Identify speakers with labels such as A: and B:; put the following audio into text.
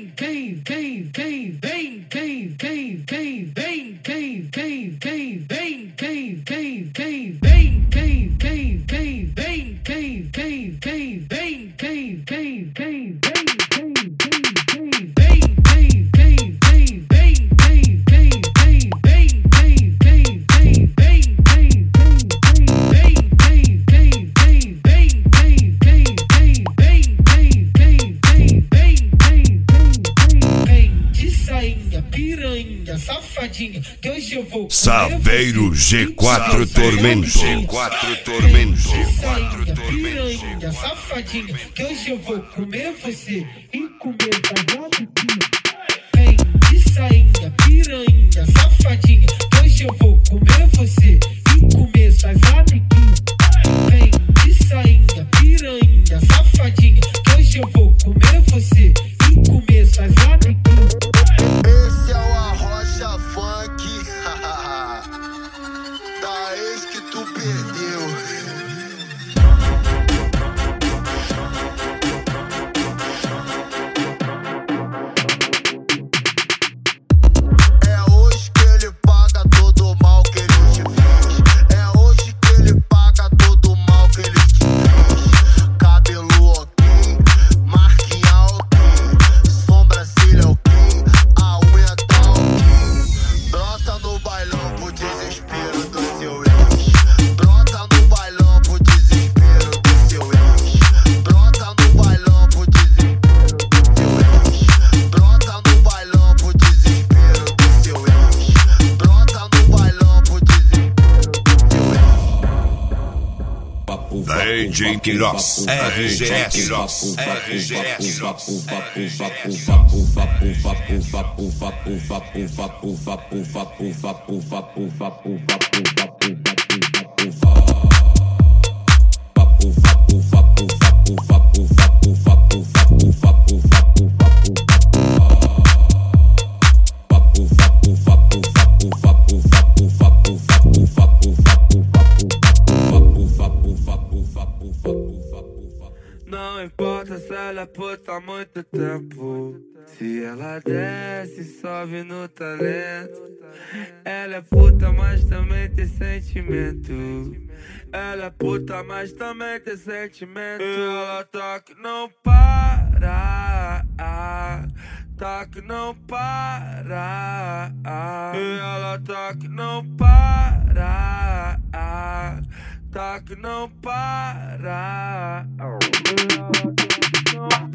A: Safadinha, que hoje eu vou
B: Saveiro G4 Tormento. G4 Tormento.
A: Piranha, safadinha, que hoje eu vou comer você e comer vagabundinha. Vem de sainha, piranha, safadinha, que hoje eu vou comer você e comer suas amiguinhas. Vem de sainha, piranha, safadinha, que hoje eu vou comer você e comer suas amiguinhas.
C: Esse é o Arrocha Funk da ex que tu perdeu. É hoje que ele paga todo o mal que ele te fez. É hoje que ele paga todo o mal que ele te fez. Cabelo ok, marquinha ok, sobrancelha ok, a unha tá ok. Brota no bailão pro desespero do seu ex. Brota no bailão pro desespero do seu ex. Brota no bailão pro desespero do seu ex. Brota no bailão pro desespero do seu ex. Brota no bailão pro desespero do seu ex.
B: DJ Quiroz, RGS, RGS.
D: Não importa se ela é puta há muito tempo, se ela desce, sobe no talento. Ela é puta, mas também tem sentimento. Ela é puta, mas também tem sentimento. E ela tá que não para, tá que não para. E ela tá que não para, tá que não para.